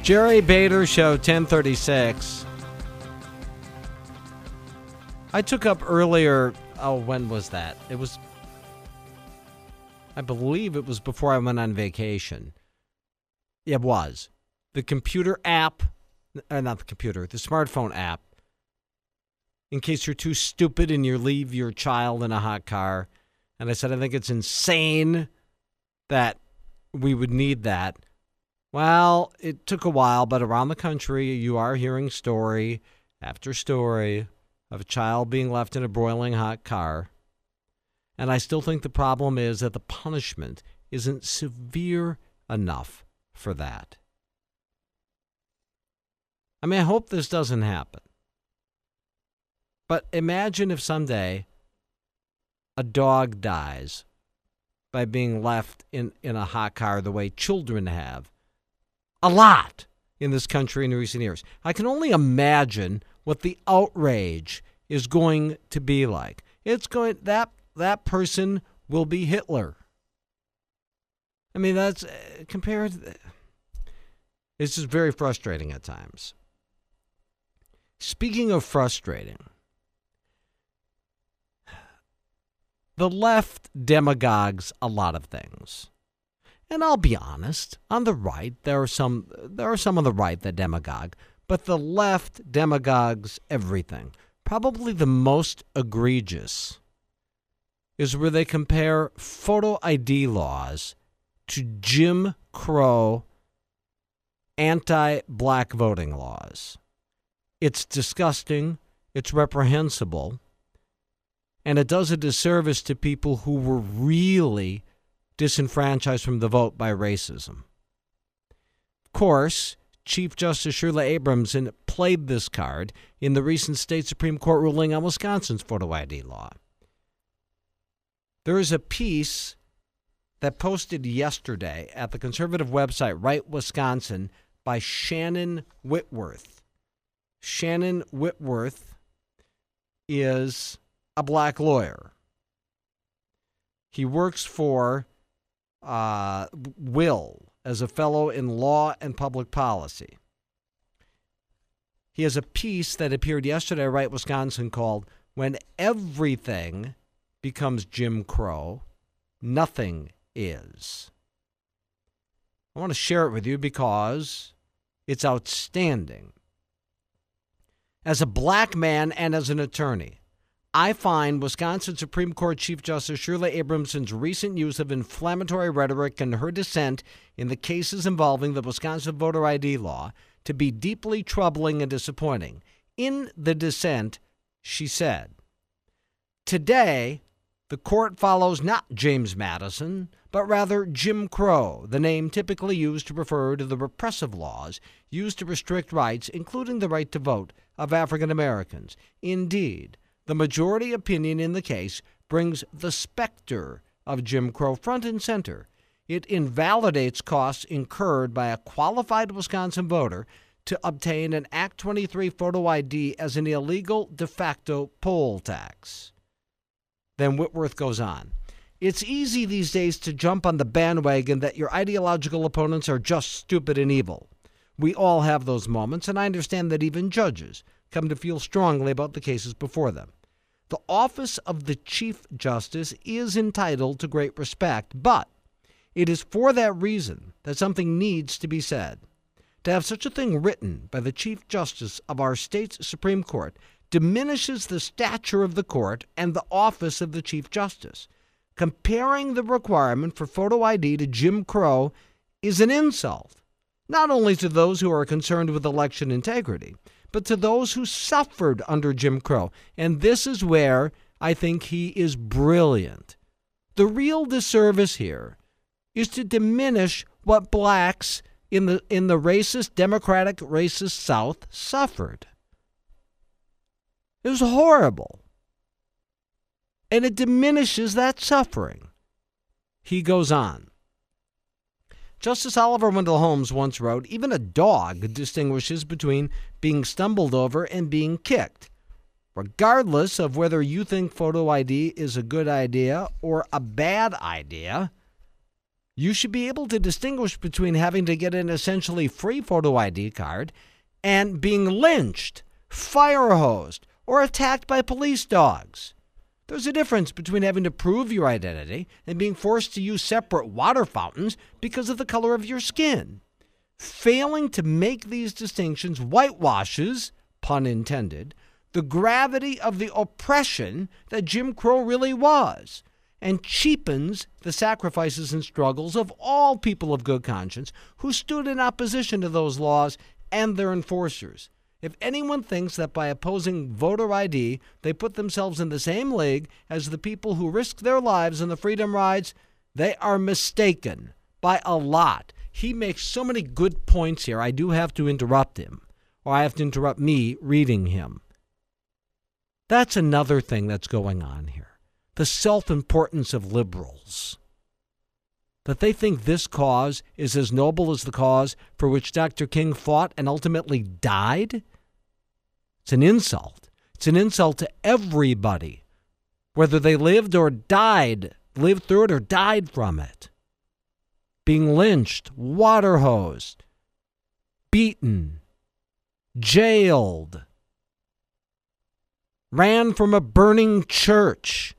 Jerry Bader Show, 1036. I took up earlier, when was that? I believe it was before I went on vacation. It was. The computer app, not the computer, the smartphone app, in case you're too stupid and you leave your child in a hot car. And I said, I think it's insane that we would need that. Well, it took a while, but around the country, you are hearing story after story of a child being left in a broiling hot car. And I still think the problem is that the punishment isn't severe enough for that. I mean, I hope this doesn't happen. But imagine if someday a dog dies by being left in a hot car the way children have. A lot in this country in recent years. I can only imagine what the outrage is going to be like. That person will be Hitler. I mean, that's compared. It's just very frustrating at times. Speaking of frustrating, the left demagogues a lot of things. And I'll be honest, on the right, there are some on the right that demagogue, but the left demagogues everything. Probably the most egregious is where they compare photo ID laws to Jim Crow anti-black voting laws. It's disgusting, it's reprehensible, and it does a disservice to people who were really disenfranchised from the vote by racism. Of course, Chief Justice Shirley Abrams played this card in the recent state Supreme Court ruling on Wisconsin's photo ID law. There is a piece that posted yesterday at the conservative website Right Wisconsin by Shannon Whitworth. Shannon Whitworth is a black lawyer. He works for Will as a fellow in law and public policy. He has a piece that appeared yesterday at Right Wisconsin called When Everything Becomes Jim Crow, Nothing Is. I want to share it with you because it's outstanding. As a black man and as an attorney, I find Wisconsin Supreme Court Chief Justice Shirley Abramson's recent use of inflammatory rhetoric and her dissent in the cases involving the Wisconsin voter ID law to be deeply troubling and disappointing. In the dissent, she said, "Today, the court follows not James Madison, but rather Jim Crow, the name typically used to refer to the repressive laws used to restrict rights, including the right to vote, of African Americans. Indeed, the majority opinion in the case brings the specter of Jim Crow front and center. It invalidates costs incurred by a qualified Wisconsin voter to obtain an Act 23 photo ID as an illegal de facto poll tax." Then Whitworth goes on. "It's easy these days to jump on the bandwagon that your ideological opponents are just stupid and evil. We all have those moments, and I understand that even judges come to feel strongly about the cases before them. The office of the Chief Justice is entitled to great respect, but it is for that reason that something needs to be said. To have such a thing written by the Chief Justice of our state's Supreme Court diminishes the stature of the court and the office of the Chief Justice. Comparing the requirement for photo ID to Jim Crow is an insult, not only to those who are concerned with election integrity, but to those who suffered under Jim Crow. And this is where I think he is brilliant. The real disservice here is to diminish what blacks in the racist, democratic, racist South suffered. It was horrible. And it diminishes that suffering. He goes on. Justice Oliver Wendell Holmes once wrote, "Even a dog distinguishes between being stumbled over and being kicked. Regardless of whether you think photo ID is a good idea or a bad idea, You should be able to distinguish between having to get an essentially free photo ID card and being lynched, fire hosed, or attacked by police dogs. There's a difference between having to prove your identity and being forced to use separate water fountains because of the color of your skin. Failing to make these distinctions whitewashes, pun intended, the gravity of the oppression that Jim Crow really was, and cheapens the sacrifices and struggles of all people of good conscience who stood in opposition to those laws and their enforcers. If anyone thinks that by opposing voter ID, they put themselves in the same league as the people who risked their lives in the freedom rides, they are mistaken by a lot. He makes so many good points here, I do have to interrupt him, or I have to interrupt me reading him. That's another thing that's going on here. The self-importance of liberals. That they think this cause is as noble as the cause for which Dr. King fought and ultimately died? It's an insult. It's an insult to everybody, whether they lived or died, lived through it or died from it. Being lynched, water hosed, beaten, jailed, ran from a burning church.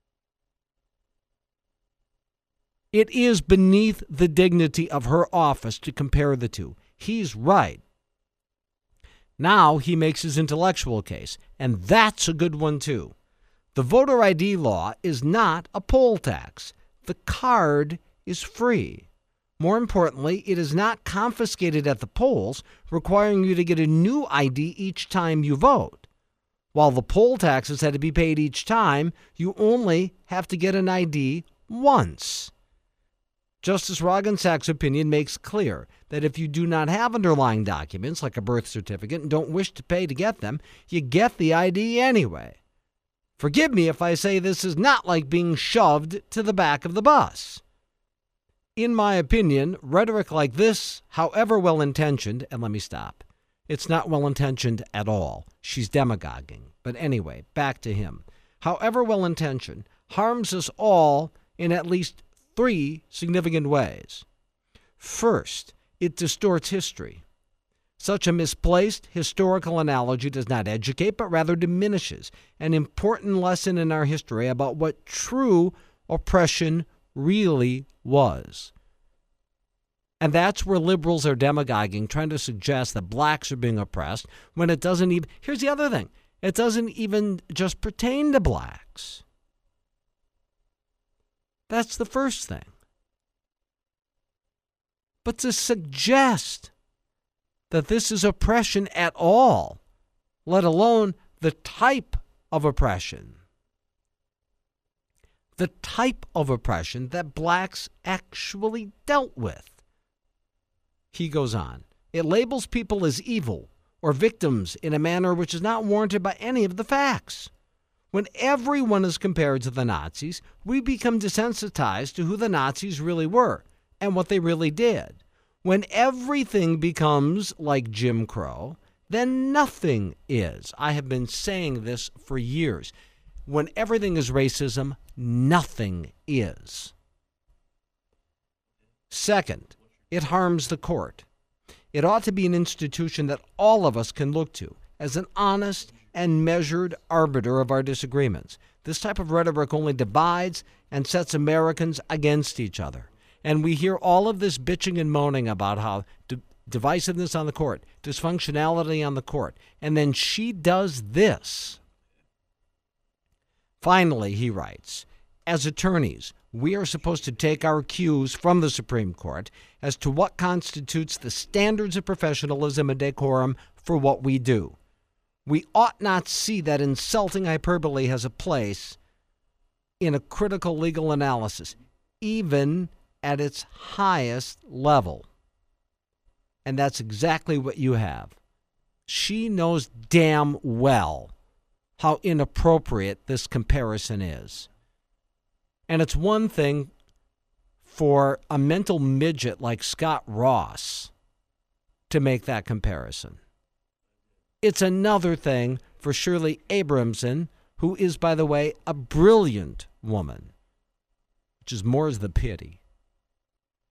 It is beneath the dignity of her office to compare the two. He's right. Now he makes his intellectual case, and that's a good one too. The voter ID law is not a poll tax. The card is free. More importantly, it is not confiscated at the polls, requiring you to get a new ID each time you vote. While the poll taxes had to be paid each time, you only have to get an ID once. Justice Roggensack's opinion makes clear that if you do not have underlying documents like a birth certificate and don't wish to pay to get them, you get the ID anyway. Forgive me if I say this is not like being shoved to the back of the bus. In my opinion, rhetoric like this, however well-intentioned, and let me stop, it's not well-intentioned at all. She's demagoguing. But anyway, back to him. However well-intentioned, harms us all in at least 3 significant ways. First, it distorts history. Such a misplaced historical analogy does not educate, but rather diminishes an important lesson in our history about what true oppression really was. And that's where liberals are demagoguing, trying to suggest that blacks are being oppressed, when it doesn't even, here's the other thing, it doesn't even just pertain to blacks. That's the first thing. But to suggest that this is oppression at all, let alone the type of oppression that blacks actually dealt with. He goes on. It labels people as evil or victims in a manner which is not warranted by any of the facts. When everyone is compared to the Nazis, we become desensitized to who the Nazis really were and what they really did. When everything becomes like Jim Crow, then nothing is. I have been saying this for years. When everything is racism, nothing is. Second, it harms the court. It ought to be an institution that all of us can look to as an honest and measured arbiter of our disagreements. This type of rhetoric only divides and sets Americans against each other. And we hear all of this bitching and moaning about how divisiveness on the court, dysfunctionality on the court, and then she does this. Finally, he writes, as attorneys, we are supposed to take our cues from the Supreme Court as to what constitutes the standards of professionalism and decorum for what we do. We ought not see that insulting hyperbole has a place in a critical legal analysis, even at its highest level. And that's exactly what you have. She knows damn well how inappropriate this comparison is. And it's one thing for a mental midget like Scott Ross to make that comparison. It's another thing for Shirley Abramson, who is, by the way, a brilliant woman, which is more's the pity.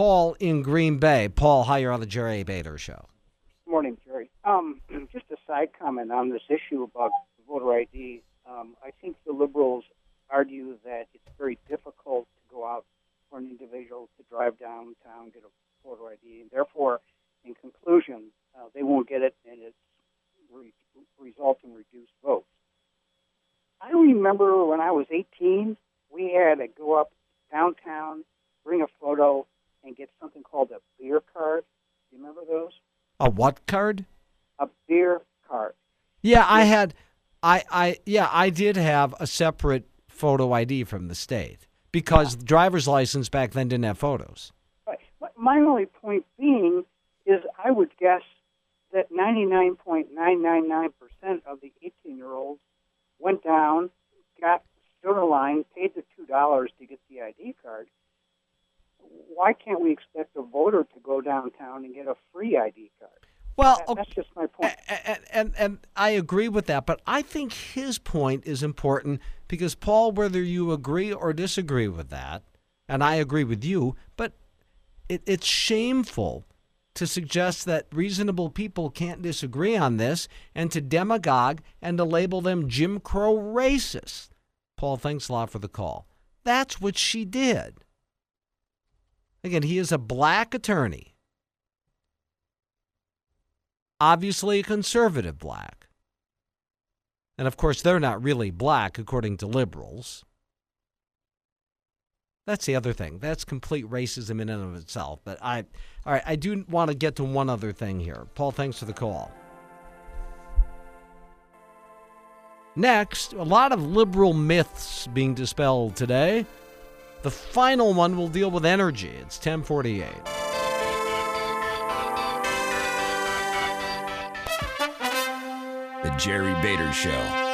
Paul in Green Bay. Paul, hi, you're on the Jerry Bader Show. Good morning, Jerry. Just a side comment on this issue about voter ID. I think the liberals argue that it's very difficult to go out for an individual to drive downtown, get a voter ID, and therefore, in conclusion, they won't get it, and it's result in reduced votes. I remember when I was 18, we had to go up downtown, bring a photo, and get something called a beer card. Do you remember those? A what card? A beer card. Yeah, I did have a separate photo ID from the state because the driver's license back then didn't have photos. Right. My only point being is I would guess that 99.999% of the 18-year-olds went down, stood in line, paid the $2 to get the ID card. Why can't we expect a voter to go downtown and get a free ID card? Well, that's just my point. And I agree with that, but I think his point is important because, Paul, whether you agree or disagree with that, and I agree with you, but it's shameful to suggest that reasonable people can't disagree on this and to demagogue and to label them Jim Crow racists. Paul, thanks a lot for the call. That's what she did. Again, he is a black attorney. Obviously a conservative black. And of course, they're not really black according to liberals. That's the other thing. That's complete racism in and of itself. But all right, I do want to get to one other thing here. Paul, thanks for the call. Next, a lot of liberal myths being dispelled today. The final one will deal with energy. It's 10:48. The Jerry Bader Show.